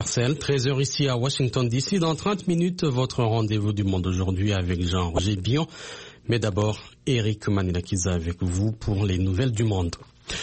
13h ici à Washington DC. Dans 30 minutes, votre rendez-vous du monde aujourd'hui avec Jean-Roger Bion. Mais d'abord, Eric Manilakiza avec vous pour les nouvelles du monde.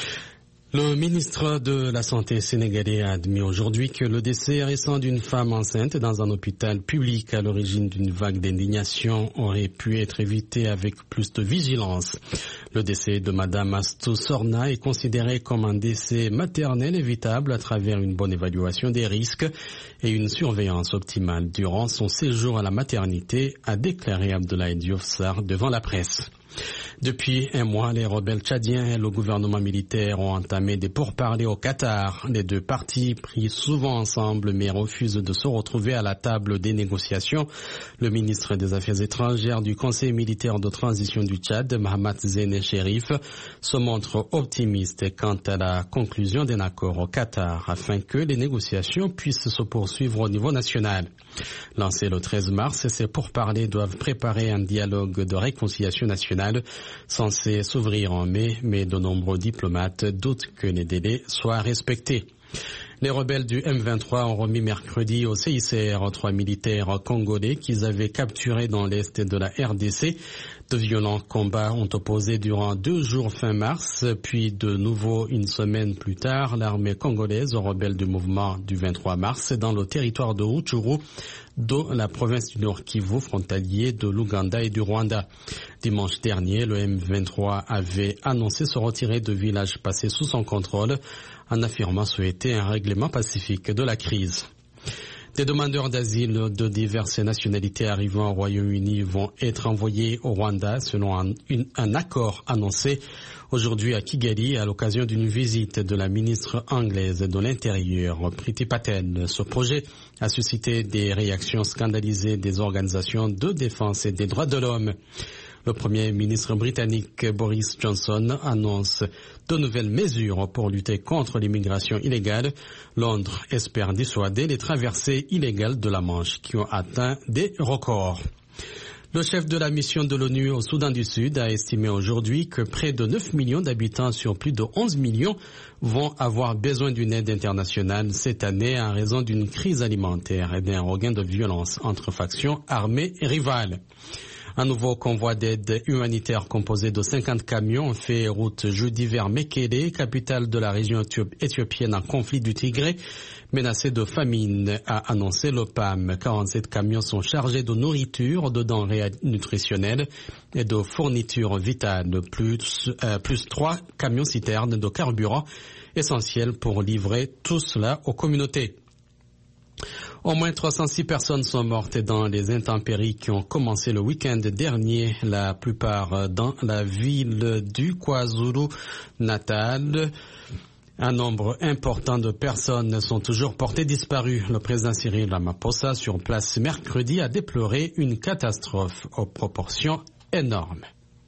Le ministre de la Santé sénégalais a admis aujourd'hui que le décès récent d'une femme enceinte dans un hôpital public à l'origine d'une vague d'indignation aurait pu être évité avec plus de vigilance. Le décès de Madame Astou Sorna est considéré comme un décès maternel évitable à travers une bonne évaluation des risques et une surveillance optimale durant son séjour à la maternité, a déclaré Abdoulaye Diouf Sarr devant la presse. Depuis un mois, les rebelles tchadiens et le gouvernement militaire ont entamé des pourparlers au Qatar. Les deux parties prient souvent ensemble mais refusent de se retrouver à la table des négociations. Le ministre des Affaires étrangères du Conseil militaire de transition du Tchad, Mahamat Zene Cherif, se montre optimiste quant à la conclusion d'un accord au Qatar afin que les négociations puissent se poursuivre au niveau national. Lancés le 13 mars, ces pourparlers doivent préparer un dialogue de réconciliation nationale censé s'ouvrir en mai, mais de nombreux diplomates doutent que les délais soient respectés. Les rebelles du M23 ont remis mercredi au CICR 3 militaires congolais qu'ils avaient capturés dans l'est de la RDC. De violents combats ont opposé durant 2 jours fin mars, puis de nouveau une semaine plus tard, l'armée congolaise aux rebelles du mouvement du 23 mars dans le territoire de Rutshuru, de la province du Nord Kivu, frontalier de l'Ouganda et du Rwanda. Dimanche dernier, le M23 avait annoncé se retirer de villages passés sous son contrôle, en affirmant souhaiter un règlement pacifique de la crise. Des demandeurs d'asile de diverses nationalités arrivant au Royaume-Uni vont être envoyés au Rwanda selon un accord annoncé aujourd'hui à Kigali à l'occasion d'une visite de la ministre anglaise de l'Intérieur, Priti Patel. Ce projet a suscité des réactions scandalisées des organisations de défense et des droits de l'homme. Le Premier ministre britannique Boris Johnson annonce de nouvelles mesures pour lutter contre l'immigration illégale. Londres espère dissuader les traversées illégales de la Manche qui ont atteint des records. Le chef de la mission de l'ONU au Soudan du Sud a estimé aujourd'hui que près de 9 millions d'habitants sur plus de 11 millions vont avoir besoin d'une aide internationale cette année en raison d'une crise alimentaire et d'un regain de violence entre factions armées et rivales. Un nouveau convoi d'aide humanitaire composé de 50 camions fait route jeudi vers Mekele, capitale de la région éthiopienne en conflit du Tigré, menacée de famine, a annoncé le PAM. 47 camions sont chargés de nourriture, de denrées nutritionnelles et de fournitures vitales, plus 3 camions-citernes de carburant essentiels pour livrer tout cela aux communautés. Au moins 306 personnes sont mortes dans les intempéries qui ont commencé le week-end dernier, la plupart dans la ville du KwaZulu-Natal. Un nombre important de personnes sont toujours portées disparues. Le président Cyril Ramaphosa, sur place mercredi, a déploré une catastrophe aux proportions énormes.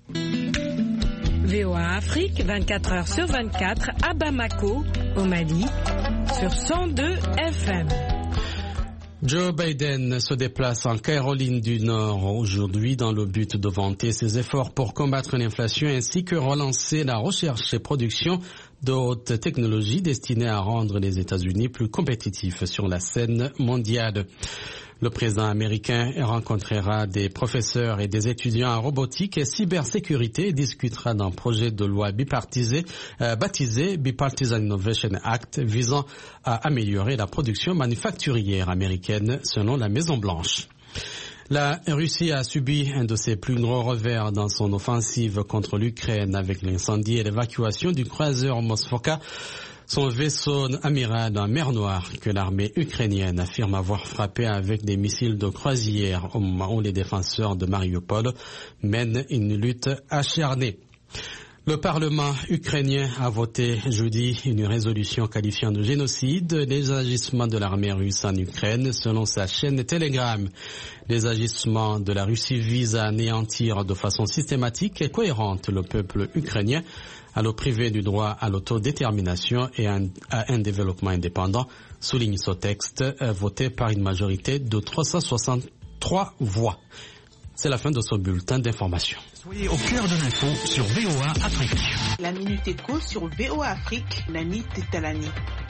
VOA Afrique, 24 heures sur 24, à Bamako, au Mali, sur 102 FM. Joe Biden se déplace en Caroline du Nord aujourd'hui dans le but de vanter ses efforts pour combattre l'inflation ainsi que relancer la recherche et production de haute technologie destinée à rendre les États-Unis plus compétitifs sur la scène mondiale. Le président américain rencontrera des professeurs et des étudiants en robotique et cybersécurité et discutera d'un projet de loi baptisé Bipartisan Innovation Act visant à améliorer la production manufacturière américaine selon la Maison-Blanche. La Russie a subi un de ses plus gros revers dans son offensive contre l'Ukraine avec l'incendie et l'évacuation du croiseur Moskva, son vaisseau amiral en mer Noire que l'armée ukrainienne affirme avoir frappé avec des missiles de croisière au moment où les défenseurs de Mariupol mènent une lutte acharnée. Le Parlement ukrainien a voté jeudi une résolution qualifiant de génocide les agissements de l'armée russe en Ukraine selon sa chaîne Telegram. Les agissements de la Russie visent à anéantir de façon systématique et cohérente le peuple ukrainien, à le priver du droit à l'autodétermination et à un développement indépendant, souligne ce texte voté par une majorité de 363 voix. C'est la fin de ce bulletin d'information. Soyez au cœur de l'info sur VOA Afrique. La Minute Éco sur VOA Afrique, Nani Tétalani.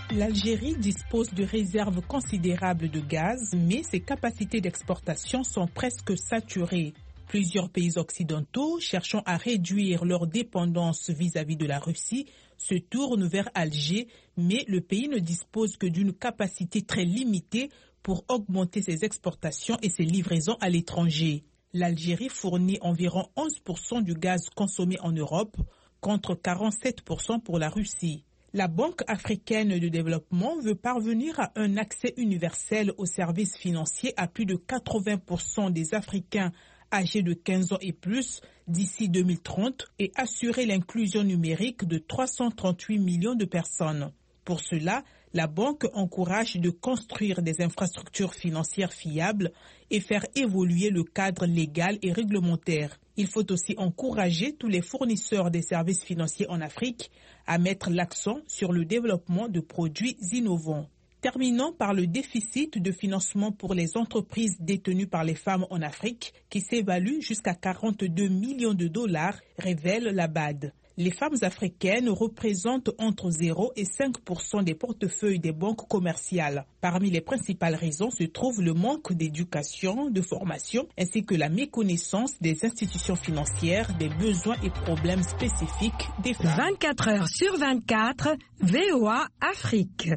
L'Algérie dispose de réserves considérables de gaz, mais ses capacités d'exportation sont presque saturées. Plusieurs pays occidentaux, cherchant à réduire leur dépendance vis-à-vis de la Russie, se tournent vers Alger, mais le pays ne dispose que d'une capacité très limitée pour augmenter ses exportations et ses livraisons à l'étranger. L'Algérie fournit environ 11% du gaz consommé en Europe, contre 47% pour la Russie. La Banque africaine de développement veut parvenir à un accès universel aux services financiers à plus de 80% des Africains âgés de 15 ans et plus d'ici 2030 et assurer l'inclusion numérique de 338 millions de personnes. Pour cela, la banque encourage de construire des infrastructures financières fiables et faire évoluer le cadre légal et réglementaire. Il faut aussi encourager tous les fournisseurs des services financiers en Afrique à mettre l'accent sur le développement de produits innovants. Terminons par le déficit de financement pour les entreprises détenues par les femmes en Afrique, qui s'évalue jusqu'à 42 millions de dollars, révèle la BAD. Les femmes africaines représentent entre 0 et 5% des portefeuilles des banques commerciales. Parmi les principales raisons se trouve le manque d'éducation, de formation, ainsi que la méconnaissance des institutions financières, des besoins et problèmes spécifiques des femmes. 24 heures sur 24, VOA Afrique.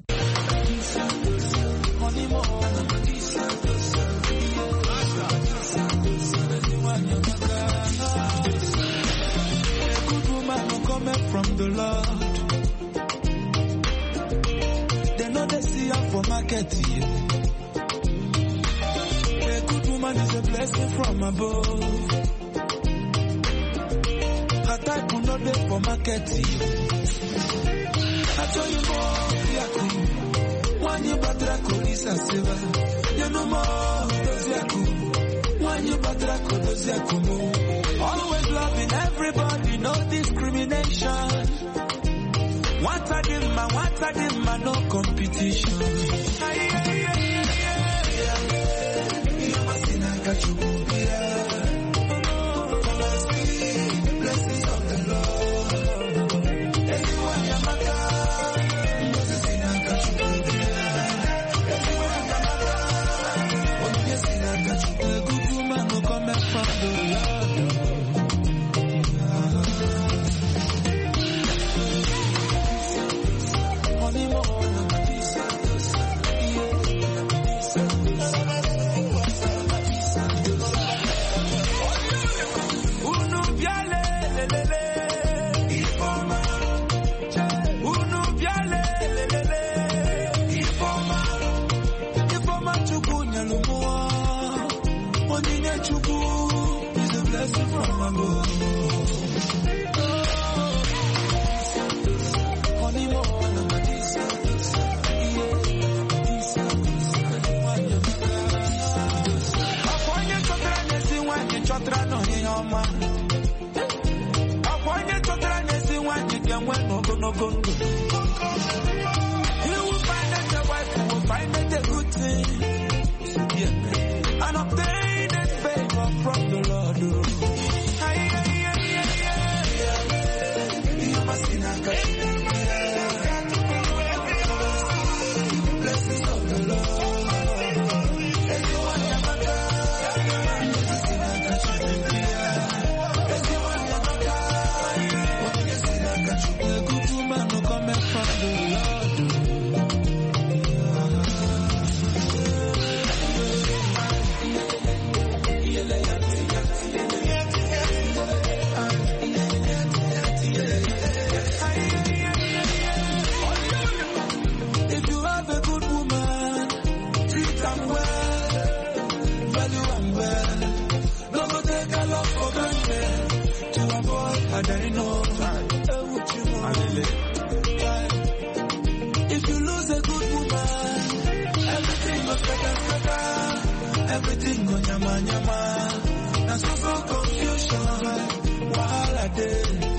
From the Lord, they know they see her for market. A good woman is a blessing from above. Her type will not be for market. I tell you more, Yaku. When you batra kolisa seva, you know more, does Yaku. When you batra kolos Yaku more. Always loving everybody, no discrimination. What I did, no competition. You must see I got you. Blessings of the Lord. Everyone Yamaka. See I got you. Everyone Yamaka. Oh yes, I got you. A good woman will come back from the Lord. You will find that your wife will find it a good thing. And obtain a favor from the Lord. You must be not blessings of the Lord. If you lose a good woman, everything goes better. Everything go nyama nyama. That's so confusion. Wahala day.